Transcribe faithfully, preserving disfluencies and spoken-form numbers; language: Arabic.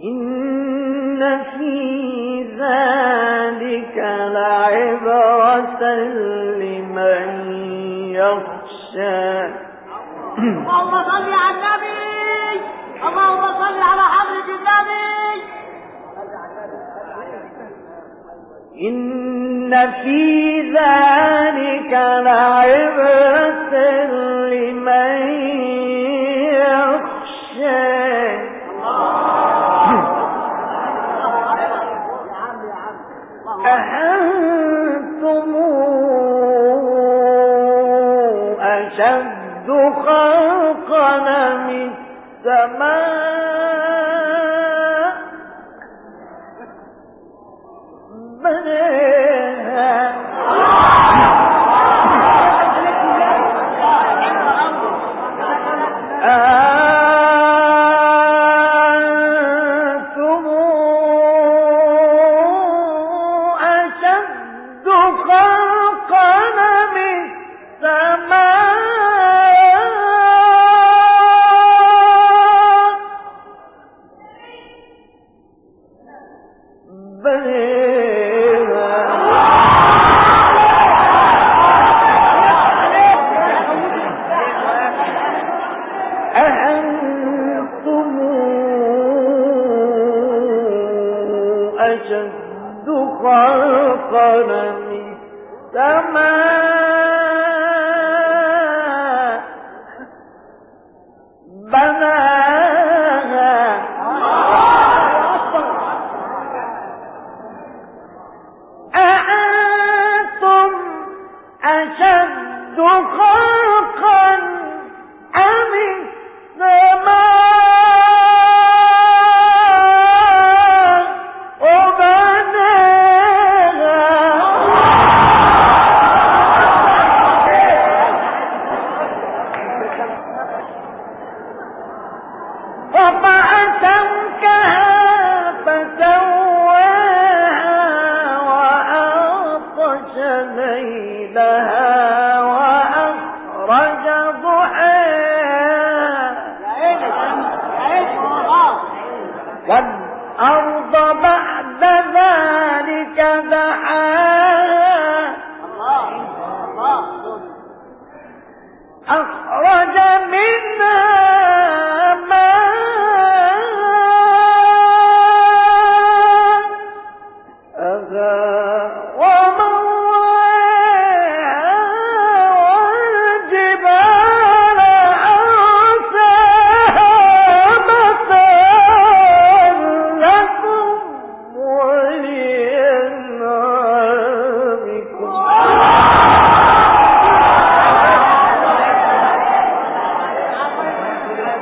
إن في ذلك لعبرة لمن يخشى. اللهم صل على النبي، اللهم صل على حضرة النبي. إن في ذلك لعبرة لمن يخشى. أأنتم أشد خلقا من السماء بناها أأنتم أشد خلقا من السماء بنيها أأنتم أشد خلقا من السماء بناها أأنتم أشد خلقا أم السماء وبناها رفع سمكها فسواها وأغطش ليلها وأخرج ضحاها والأرض بعد ذلك دحاها